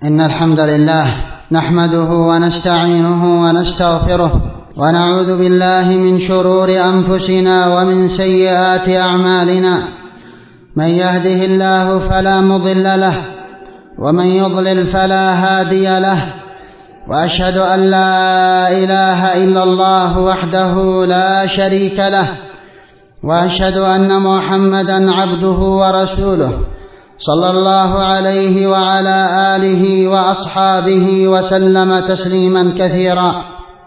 إن الحمد لله نحمده ونستعينه ونستغفره ونعوذ بالله من شرور أنفسنا ومن سيئات أعمالنا. من يهده الله فلا مضل له ومن يضلل فلا هادي له، وأشهد أن لا إله إلا الله وحده لا شريك له، وأشهد أن محمدا عبده ورسوله صلى الله عليه وعلى آله وأصحابه وسلم تسليما كثيرا.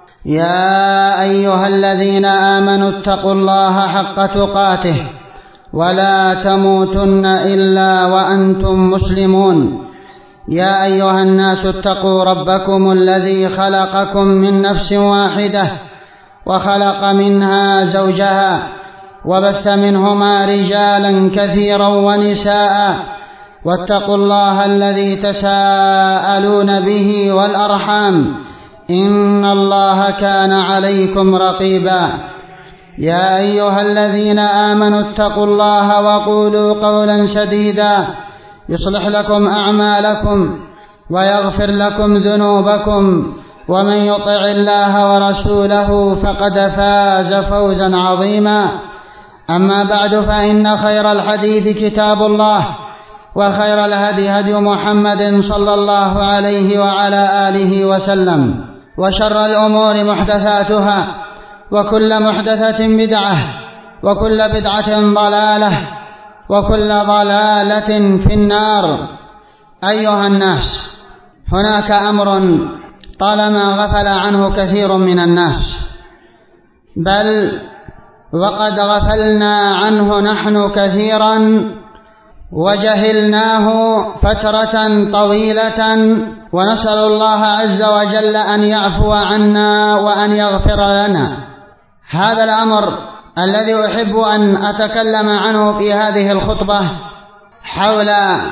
يا أيها الذين آمنوا اتقوا الله حق تقاته ولا تموتن إلا وأنتم مسلمون. يا أيها الناس اتقوا ربكم الذي خلقكم من نفس واحدة وخلق منها زوجها وبث منهما رجالا كثيرا ونساء، واتقوا الله الذي تساءلون به والأرحام إن الله كان عليكم رقيبا. يا أيها الذين آمنوا اتقوا الله وقولوا قولا سديدا يصلح لكم أعمالكم ويغفر لكم ذنوبكم، ومن يطع الله ورسوله فقد فاز فوزا عظيما. أما بعد، فإن خير الحديث كتاب الله، وخير الهدي هدي محمد صلى الله عليه وعلى آله وسلم، وشر الأمور محدثاتها، وكل محدثة بدعة، وكل بدعة ضلالة، وكل ضلالة في النار. أيها الناس، هناك أمر طالما غفل عنه كثير من الناس، بل وقد غفلنا عنه نحن كثيرا وجهلناه فترة طويلة، ونسأل الله عز وجل أن يعفو عنا وأن يغفر لنا. هذا الأمر الذي أحب أن أتكلم عنه في هذه الخطبة حول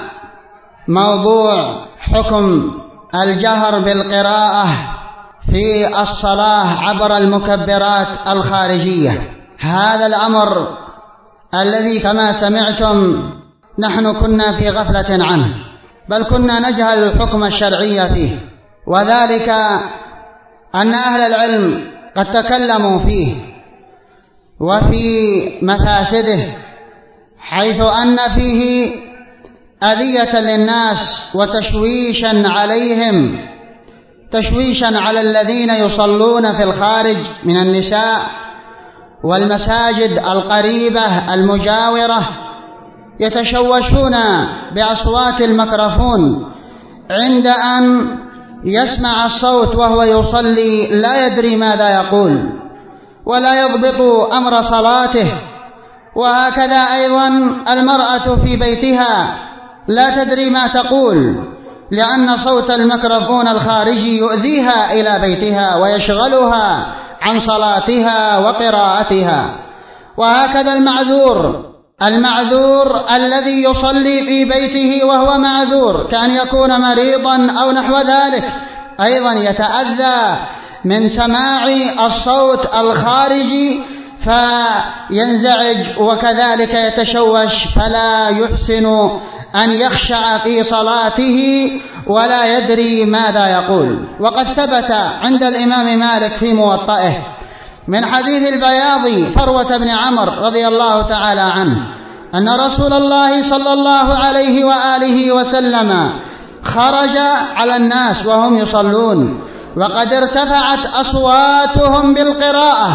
موضوع حكم الجهر بالقراءة في الصلاة عبر المكبرات الخارجية. هذا الأمر الذي كما سمعتم نحن كنا في غفلة عنه، بل كنا نجهل الحكم الشرعي فيه، وذلك أن أهل العلم قد تكلموا فيه وفي مفاسده، حيث أن فيه أذية للناس وتشويشا عليهم، تشويشا على الذين يصلون في الخارج من النساء والمساجد القريبة المجاورة، يتشوشون بأصوات الميكروفون عند أن يسمع الصوت وهو يصلي، لا يدري ماذا يقول ولا يضبط أمر صلاته. وهكذا أيضا المرأة في بيتها لا تدري ما تقول، لأن صوت الميكروفون الخارجي يؤذيها إلى بيتها ويشغلها عن صلاتها وقراءتها. وهكذا المعذور الذي يصلي في بيته وهو معذور، كأن يكون مريضا أو نحو ذلك، أيضا يتأذى من سماع الصوت الخارجي فينزعج وكذلك يتشوش، فلا يحسن أن يخشع في صلاته ولا يدري ماذا يقول. وقد ثبت عند الإمام مالك في موطئه من حديث البياضي فروة بن عمرو رضي الله تعالى عنه أن رسول الله صلى الله عليه وآله وسلم خرج على الناس وهم يصلون وقد ارتفعت أصواتهم بالقراءة،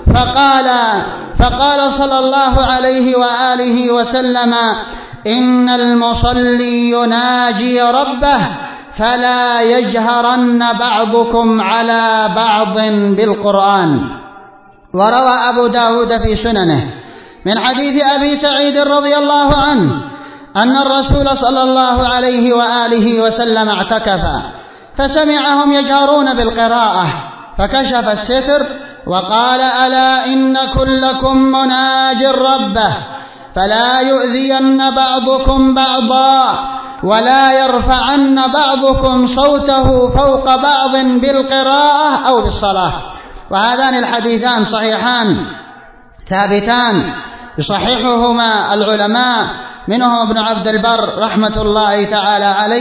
فقال صلى الله عليه وآله وسلم: إن المصلي يناجي ربه فلا يجهرن بعضكم على بعض بالقرآن. وروى أبو داود في سننه من حديث أبي سعيد رضي الله عنه أن الرسول صلى الله عليه وآله وسلم اعتكف فسمعهم يجهرون بالقراءة، فكشف الستر وقال: ألا إن كلكم مناج ربه فلا يؤذين بعضكم بعضا ولا يرفعن بعضكم صوته فوق بعض بالقراءة أو بالصلاة. وهذان الحديثان صحيحان ثابتان يصححهما العلماء، منهم ابن عبد البر رحمة الله تعالى عليه،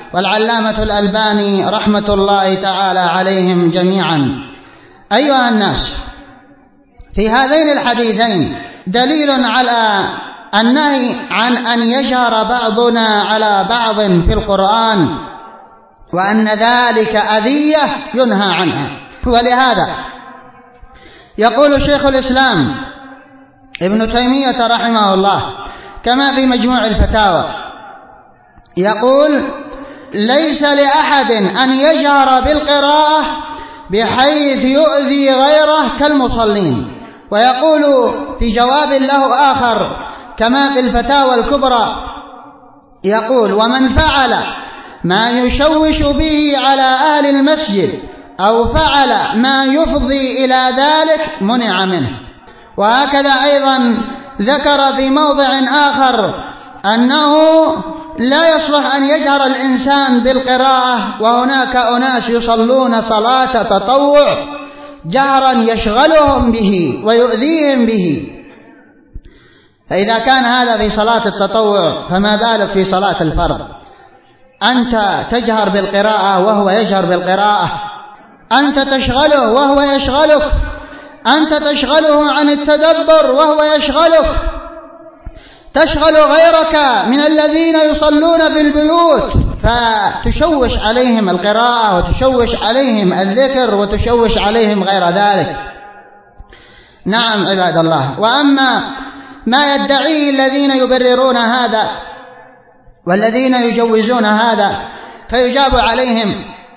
والعلامة الألباني رحمة الله تعالى عليهم جميعا. أيها الناس، في هذين الحديثين دليل على النهي عن أن يجهر بعضنا على بعض في القرآن، وأن ذلك أذية ينهى عنها. ولهذا يقول شيخ الإسلام ابن تيمية رحمه الله كما في مجموع الفتاوى، يقول: ليس لأحد أن يجهر بالقراءة بحيث يؤذي غيره كالمصلين. ويقول في جواب له آخر كما في الفتاوى الكبرى، يقول: ومن فعل ما يشوش به على أهل المسجد أو فعل ما يفضي إلى ذلك منع منه. وهكذا أيضا ذكر في موضع آخر أنه لا يصلح أن يجهر الإنسان بالقراءة وهناك أناس يصلون صلاة تطوع جهرا يشغلهم به ويؤذيهم به، فإذا كان هذا في صلاة التطوع فما بالك في صلاة الفرض؟ أنت تجهر بالقراءة وهو يجهر بالقراءة، أنت تشغله وهو يشغلك، أنت تشغله عن التدبر وهو يشغلك، تشغل غيرك من الذين يصلون في البيوت فتشوش عليهم القراءة وتشوش عليهم الذكر وتشوش عليهم غير ذلك. نعم عباد الله. وأما ما يدعيه الذين يبررون هذا والذين يجوزون هذا فيجاب عليهم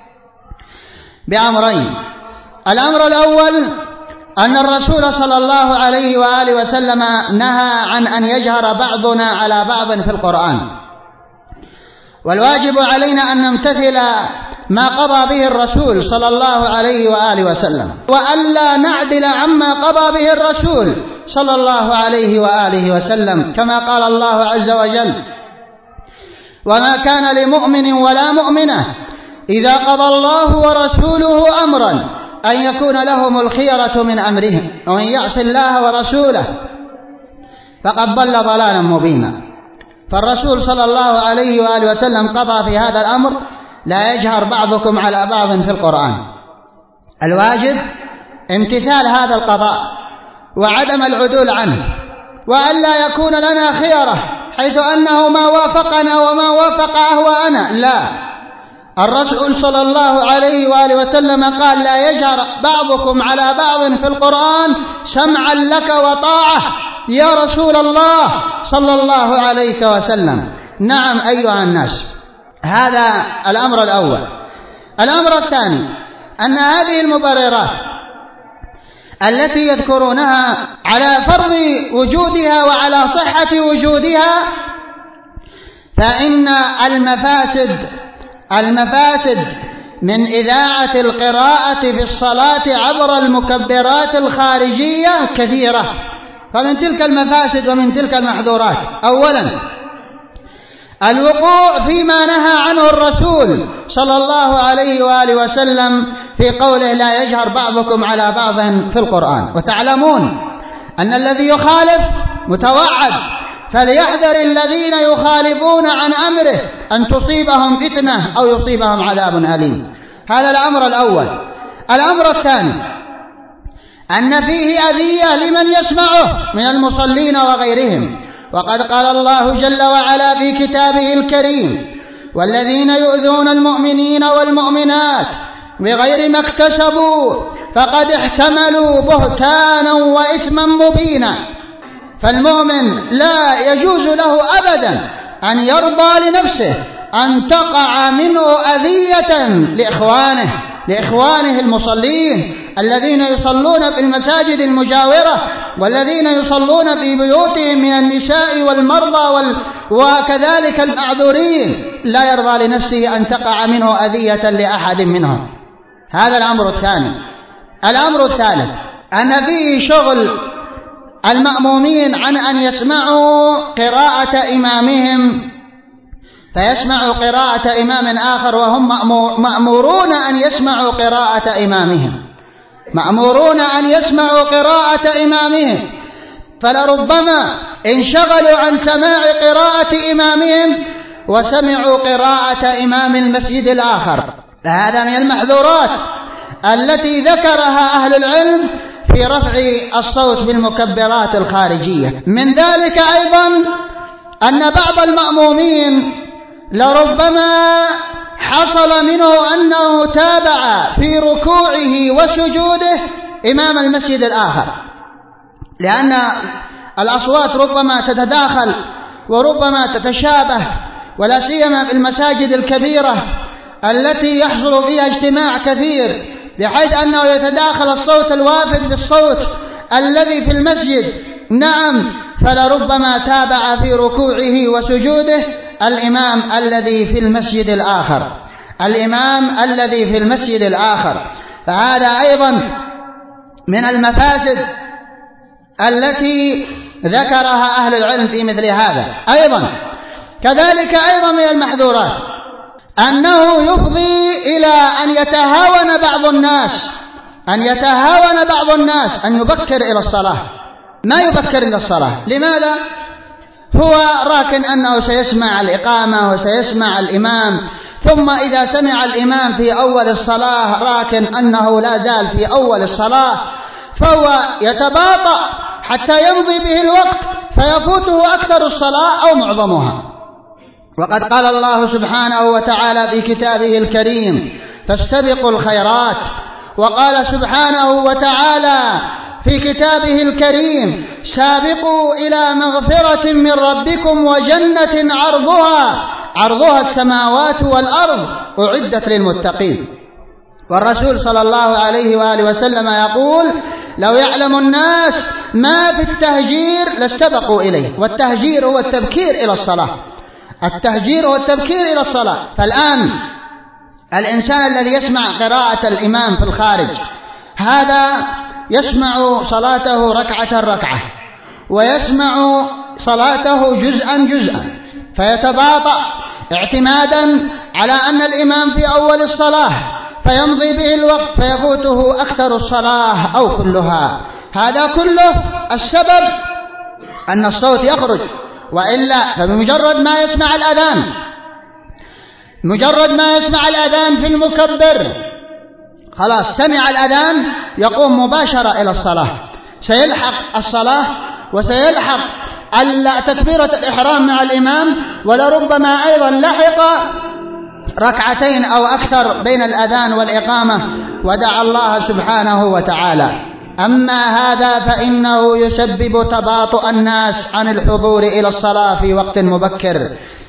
بأمرين. الأمر الأول أن الرسول صلى الله عليه وآله وسلم نهى عن أن يجهر بعضنا على بعض في القرآن، والواجب علينا أن نمتثل ما قضى به الرسول صلى الله عليه وآله وسلم، وألا نعدل عما قضى به الرسول صلى الله عليه وآله وسلم، كما قال الله عز وجل: وما كان لمؤمن ولا مؤمنة إذا قضى الله ورسوله أمرا أن يكون لهم الخيرة من أمرهم ومن يعص الله ورسوله فقد ضل ضلالا مبينا. فالرسول صلى الله عليه وآله وسلم قضى في هذا الأمر: لا يجهر بعضكم على بعض في القرآن. الواجب امتثال هذا القضاء وعدم العدول عنه، وأن لا يكون لنا خيرة حيث أنه ما وافقنا وما وافق أهواءنا، لا. الرسول صلى الله عليه وآله وسلم قال: لا يجهر بعضكم على بعض في القرآن سمعا لك وطاعة يا رسول الله صلى الله عليه وسلم. نعم أيها الناس، هذا الأمر الأول. الأمر الثاني أن هذه المبررات التي يذكرونها على فرض وجودها وعلى صحة وجودها، فإن المفاسد من إذاعة القراءة في الصلاة عبر المكبرات الخارجية كثيرة. فمن تلك المفاسد ومن تلك المحظورات: أولا الوقوع فيما نهى عنه الرسول صلى الله عليه وآله وسلم في قوله: لا يجهر بعضكم على بعض في القرآن. وتعلمون أن الذي يخالف متوعد، فليحذر الذين يخالفون عن أمره أن تصيبهم فتنة أو يصيبهم عذاب أليم. هذا الأمر الأول. الأمر الثاني أن فيه أذية لمن يسمعه من المصلين وغيرهم، وقد قال الله جل وعلا في كتابه الكريم: والذين يؤذون المؤمنين والمؤمنات بغير ما اكتسبوا فقد احتملوا بهتانا وإثما مبينا. فالمؤمن لا يجوز له أبدا أن يرضى لنفسه أن تقع منه أذية لإخوانه المصلين الذين يصلون في المساجد المجاورة والذين يصلون في بيوتهم من النساء والمرضى وكذلك المعذورين. لا يرضى لنفسه أن تقع منه أذية لأحد منهم. هذا الأمر الثاني. الأمر الثالث أن فيه شغل المأمومين عن أن يسمعوا قراءة إمامهم، فيسمعوا قراءة إمام آخر وهم مأمورون أن يسمعوا قراءة إمامهم، مأمورون أن يسمعوا قراءة إمامهم، فلربما انشغلوا عن سماع قراءة إمامهم وسمعوا قراءة إمام المسجد الآخر. هذا من المحظورات التي ذكرها أهل العلم في رفع الصوت بالمكبرات الخارجية. من ذلك أيضا أن بعض المأمومين لربما حصل منه أنه تابع في ركوعه وسجوده إمام المسجد الآخر، لأن الأصوات ربما تتداخل وربما تتشابه، ولا سيما في المساجد الكبيرة التي يحصل فيها اجتماع كثير بحيث أنه يتداخل الصوت الوافد بالصوت الذي في المسجد. نعم، فلربما تابع في ركوعه وسجوده الإمام الذي في المسجد الآخر، الإمام الذي في المسجد الآخر. فهذا أيضا من المفاسد التي ذكرها أهل العلم في مثل هذا. أيضا كذلك أيضا من المحظورات أنه يفضي إلى أن يتهاون بعض الناس أن يبكر إلى الصلاة، ما يبكر إلى الصلاة. لماذا؟ هو راكن أنه سيسمع الإقامة وسيسمع الإمام، ثم إذا سمع الإمام في أول الصلاة راكن أنه لا زال في أول الصلاة، فهو يتباطأ حتى يمضي به الوقت فيفوته أكثر الصلاة أو معظمها. وقد قال الله سبحانه وتعالى في كتابه الكريم: فاستبقوا الخيرات. وقال سبحانه وتعالى في كتابه الكريم: سابقوا إلى مغفرة من ربكم وجنة عرضها السماوات والأرض أعدت للمتقين. والرسول صلى الله عليه وآله وسلم يقول: لو يعلم الناس ما في التهجير لاستبقوا إليه. والتهجير هو التبكير إلى الصلاة، التهجير هو التبكير إلى الصلاة. فالآن الإنسان الذي يسمع قراءة الإمام في الخارج هذا يسمع صلاته ركعة، ويسمع صلاته جزءا، فيتباطأ اعتمادا على أن الإمام في أول الصلاة، فيمضي به الوقت فيفوته أكثر الصلاة أو كلها. هذا كله السبب أن الصوت يخرج، وإلا فبمجرد ما يسمع الأذان في المكبر خلاص سمع الأذان يقوم مباشرة إلى الصلاة، سيلحق الصلاة وسيلحق تكبيرة الإحرام مع الإمام، ولربما أيضا لحق ركعتين أو أكثر بين الأذان والإقامة ودعا الله سبحانه وتعالى. أما هذا فإنه يسبب تباطؤ الناس عن الحضور إلى الصلاة في وقت مبكر.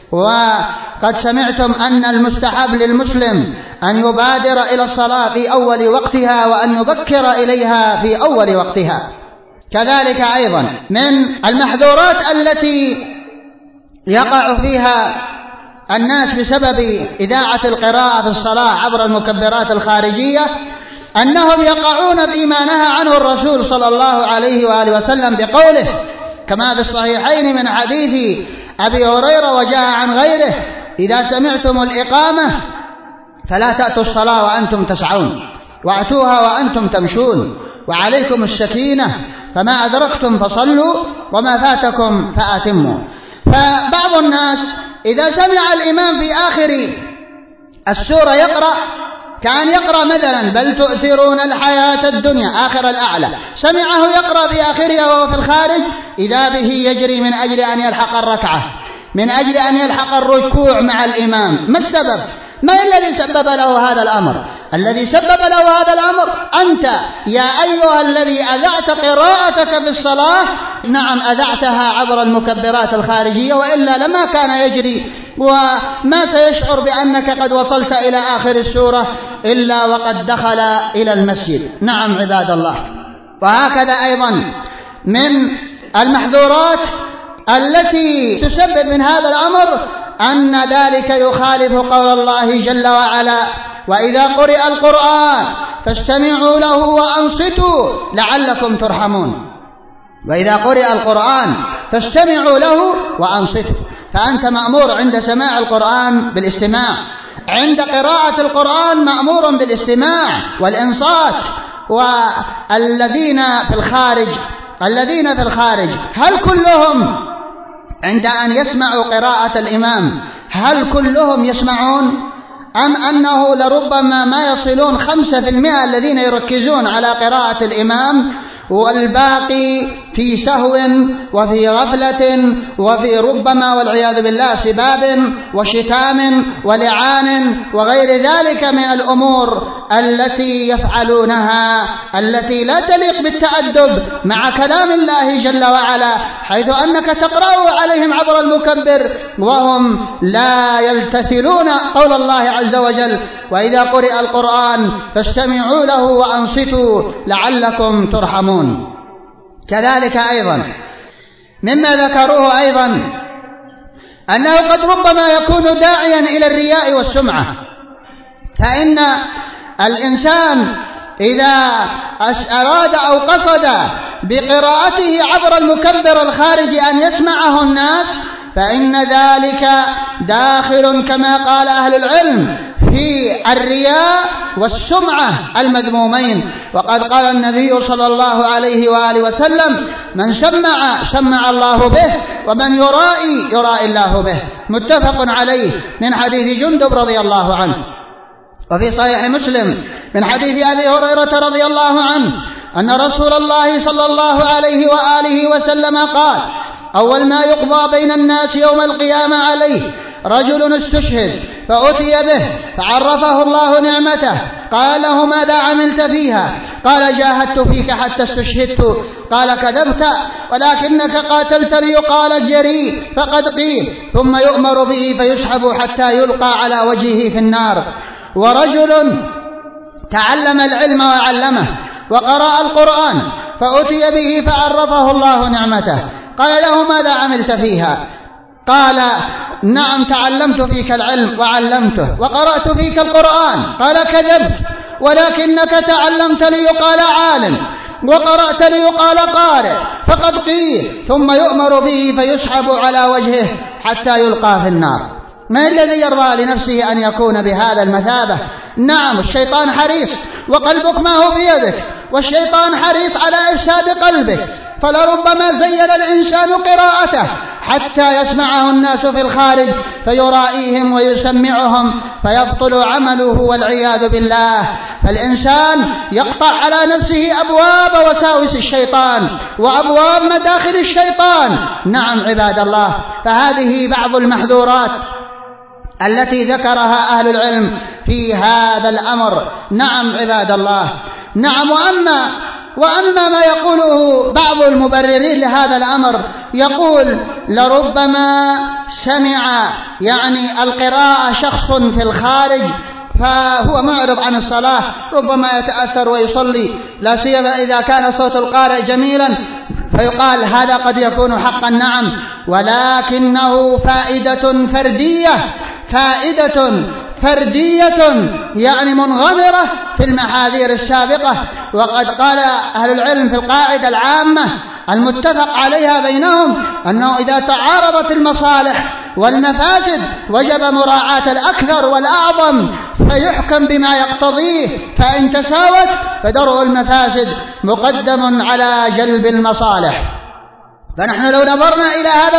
وقد سمعتم أن المستحب للمسلم أن يبادر إلى الصلاة في أول وقتها وأن يبكر إليها في أول وقتها. كذلك أيضا من المحظورات التي يقع فيها الناس بسبب إذاعة القراءة في الصلاة عبر المكبرات الخارجية أنهم يقعون فيما نهى عنه الرسول صلى الله عليه وآله وسلم بقوله كما في الصحيحين من حديث أبي هريرة وجاء عن غيره: إذا سمعتم الإقامة فلا تأتوا الصلاة وأنتم تسعون، وأتوها وأنتم تمشون، وعليكم السكينة، فما أدركتم فصلوا وما فاتكم فأتموا. فبعض الناس إذا سمع الإمام في آخر السورة يقرأ كأن يقرأ مثلا: بل تؤثرون الحياة الدنيا، آخر الأعلى، سمعه يقرأ في آخرها وهو في الخارج، إذا به يجري من أجل أن يلحق الركعة، من أجل أن يلحق الركوع مع الإمام. ما السبب؟ ما الذي سبب له هذا الأمر؟ الذي سبب له هذا الأمر أنت يا أيها الذي أذعت قراءتك في الصلاة. نعم، أذعتها عبر المكبرات الخارجية، وإلا لما كان يجري وما سيشعر بأنك قد وصلت إلى آخر السورة إلا وقد دخل إلى المسجد. نعم عباد الله. وهكذا أيضا من المحظورات التي تسبب من هذا الأمر أن ذلك يخالف قول الله جل وعلا: وإذا قرئ القرآن فاستمعوا له وأنصتوا لعلكم ترحمون. وإذا قرئ القرآن فاستمعوا له وأنصتوا. فأنت مأمور عند سماع القرآن بالاستماع، عند قراءة القرآن مأمور بالاستماع والإنصات. والذين في الخارج هل كلهم عند أن يسمعوا قراءة الإمام هل كلهم يسمعون؟ أم أنه لربما ما يصلون 5% الذين يركزون على قراءة الإمام، والباقي في سهو وفي غفلة وفي ربما والعياذ بالله سباب وشتام ولعان وغير ذلك من الأمور التي يفعلونها التي لا تليق بالتأدب مع كلام الله جل وعلا، حيث أنك تقرأه عليهم عبر المكبر وهم لا يلتثلون قول الله عز وجل: وإذا قرئ القرآن فاستمعوا له وأنصتوا لعلكم ترحمون. كذلك أيضا مما ذكروه أيضا أنه قد ربما يكون داعيا إلى الرياء والسمعة، فإن الإنسان إذا أراد أو قصد بقراءته عبر المكبر الخارجي أن يسمعه الناس فإن ذلك داخل كما قال أهل العلم في الرياء والسمعة المذمومين. وقد قال النبي صلى الله عليه وآله وسلم: من سمع الله به، ومن يرائي الله به. متفق عليه من حديث جندب رضي الله عنه. وفي صحيح مسلم من حديث أبي هريرة رضي الله عنه أن رسول الله صلى الله عليه وآله وسلم قال: أول ما يقضى بين الناس يوم القيامة عليه رجل استشهد فأتي به فعرفه الله نعمته، قال له: ماذا عملت فيها؟ قال: جاهدت فيك حتى استشهدت. قال: كذبت، ولكنك قاتلتني. قال: جريء، فقد قيل. ثم يؤمر به فيسحب حتى يلقى على وجهه في النار. ورجل تعلم العلم وعلمه وقرأ القرآن فأتي به فعرفه الله نعمته، قال له: ماذا عملت فيها؟ قال: نعم، تعلمت فيك العلم وعلمته وقرأت فيك القرآن. قال: كذبت، ولكنك تعلمت ليقال عالم وقرأت ليقال قارئ، فقد قيل. ثم يؤمر به فيسحب على وجهه حتى يلقى في النار. ما الذي يرضى لنفسه أن يكون بهذا المثابة؟ نعم، الشيطان حريص، وقلبك ما هو بيدك، والشيطان حريص على إفساد قلبك، فلربما زين الإنسان قراءته حتى يسمعه الناس في الخارج فيرائيهم ويسمعهم فيبطل عمله والعياذ بالله. فالإنسان يقطع على نفسه أبواب وساوس الشيطان وأبواب مداخل الشيطان. نعم عباد الله، فهذه بعض المحذورات التي ذكرها أهل العلم في هذا الأمر. نعم عباد الله. نعم. وأما ما يقوله بعض المبررين لهذا الأمر، يقول: لربما سمع القراءة شخص في الخارج فهو معرض عن الصلاة، ربما يتأثر ويصلي، لا سيما إذا كان صوت القارئ جميلا، فيقال هذا قد يكون حقا. نعم، ولكنه فائدة فردية منغمرة في المحاذير السابقة. وقد قال أهل العلم في القاعدة العامة المتفق عليها بينهم أنه إذا تعارضت المصالح والمفاسد وجب مراعاة الأكثر والأعظم فيحكم بما يقتضيه، فإن تساوت فدرء المفاسد مقدم على جلب المصالح. فنحن لو نظرنا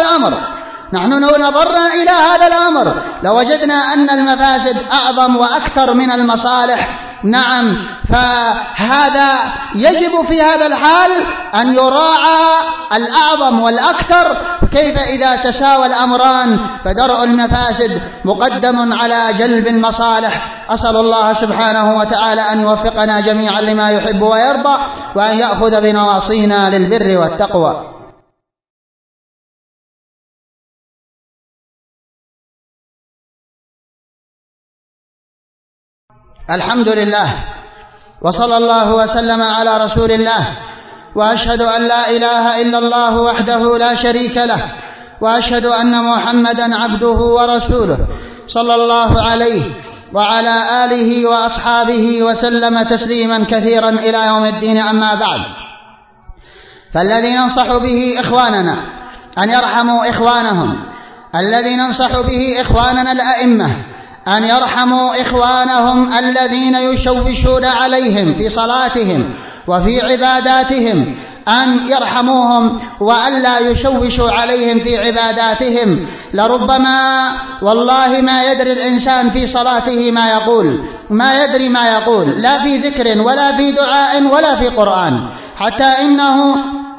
إلى هذا الأمر لوجدنا أن المفاسد أعظم وأكثر من المصالح. نعم، فهذا يجب في هذا الحال أن يراعى الأعظم والأكثر. كيف إذا تساوى الأمران فدرء المفاسد مقدم على جلب المصالح. أسأل الله سبحانه وتعالى أن يوفقنا جميعا لما يحب ويرضى، وأن يأخذ بنواصينا للبر والتقوى. الحمد لله، وصلى الله وسلم على رسول الله، وأشهد أن لا إله إلا الله وحده لا شريك له، وأشهد أن محمدا عبده ورسوله صلى الله عليه وعلى آله وأصحابه وسلم تسليما كثيرا إلى يوم الدين. أما بعد، فالذي ننصح به إخواننا أن يرحموا إخوانهم، الذي ننصح به إخواننا الأئمة أن يرحموا إخوانهم الذين يشوشون عليهم في صلاتهم وفي عباداتهم، أن يرحموهم وألا يشوشوا عليهم في عباداتهم. لربما والله ما يدري الإنسان في صلاته ما يدري ما يقول، لا في ذكر ولا في دعاء ولا في قرآن، حتى إنه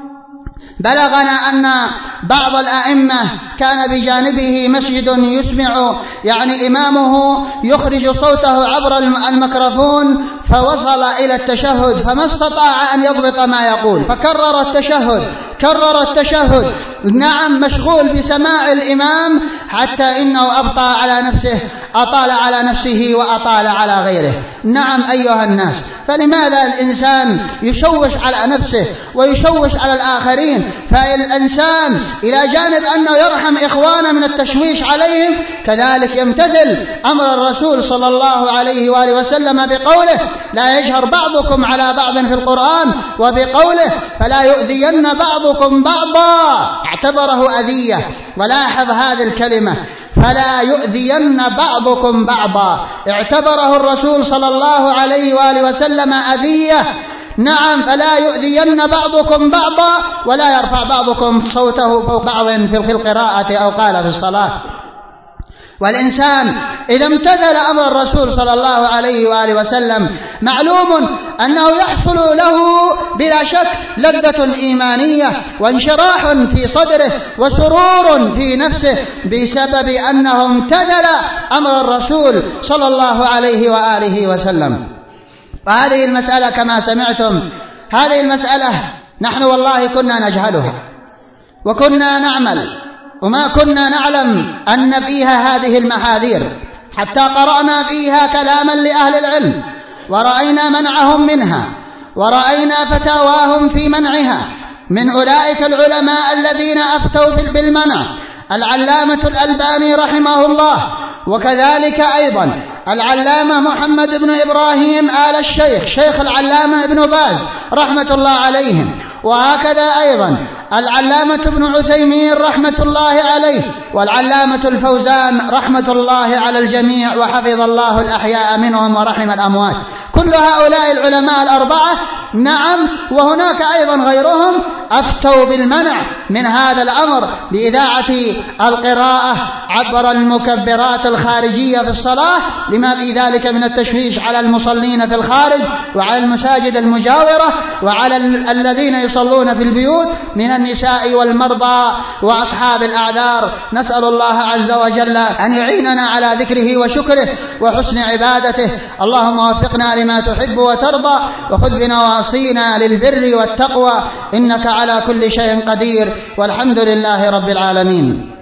بلغنا أن بعض الأئمة كان بجانبه مسجد يسمع إمامه يخرج صوته عبر الميكروفون، فوصل إلى التشهد فما استطاع أن يضبط ما يقول، فكرر التشهد نعم مشغول بسماع الإمام، حتى إنه أطال على نفسه وأطال على غيره. نعم أيها الناس، فلماذا الإنسان يشوش على نفسه ويشوش على الآخرين؟ فالإنسان إلى جانب أنه يرحم إخوانه من التشويش عليهم، كذلك يمتثل أمر الرسول صلى الله عليه وآله وسلم بقوله: لا يجهر بعضكم على بعض في القرآن، وبقوله: فلا يؤذين بعضكم بعضا، اعتبره أذية. ولاحظ هذه الكلمة: فلا يؤذين بعضكم بعضا، اعتبره الرسول صلى الله عليه وآله وسلم أذية. نعم، فلا يؤذين بعضكم بعضا، ولا يرفع بعضكم صوته فوق بعض في القراءة أو قال في الصلاة. والإنسان إذا امتثل أمر الرسول صلى الله عليه وآله وسلم معلوم أنه يحصل له بلا شك لذة إيمانية وانشراح في صدره وسرور في نفسه بسبب أنه امتثل أمر الرسول صلى الله عليه وآله وسلم. وهذه المسألة كما سمعتم، هذه المسألة نحن والله كنا نجهلها وكنا نعمل وما كنا نعلم أن فيها هذه المحاذير، حتى قرأنا فيها كلاما لأهل العلم ورأينا منعهم منها ورأينا فتاواهم في منعها. من أولئك العلماء الذين أفتوا بالمنع العلامة الألباني رحمه الله، وكذلك أيضا العلامة محمد بن إبراهيم آل الشيخ شيخ العلامة ابن باز رحمة الله عليهم، وهكذا أيضا العلامة ابن عثيمين رحمة الله عليه، والعلامة الفوزان رحمة الله على الجميع، وحفظ الله الأحياء منهم ورحم الأموات. كل هؤلاء العلماء الأربعة نعم، وهناك أيضا غيرهم أفتوا بالمنع من هذا الأمر بإذاعة القراءة عبر المكبرات الخارجية في الصلاة، لما في ذلك من التشويش على المصلين في الخارج وعلى المساجد المجاورة وعلى الذين يصلون في البيوت من النساء والمرضى وأصحاب الأعذار. نسأل الله عز وجل أن يعيننا على ذكره وشكره وحسن عبادته. اللهم وفقنا لما تحب وترضى، وخذ بنواصينا للبر والتقوى، إنك على كل شيء قدير، والحمد لله رب العالمين.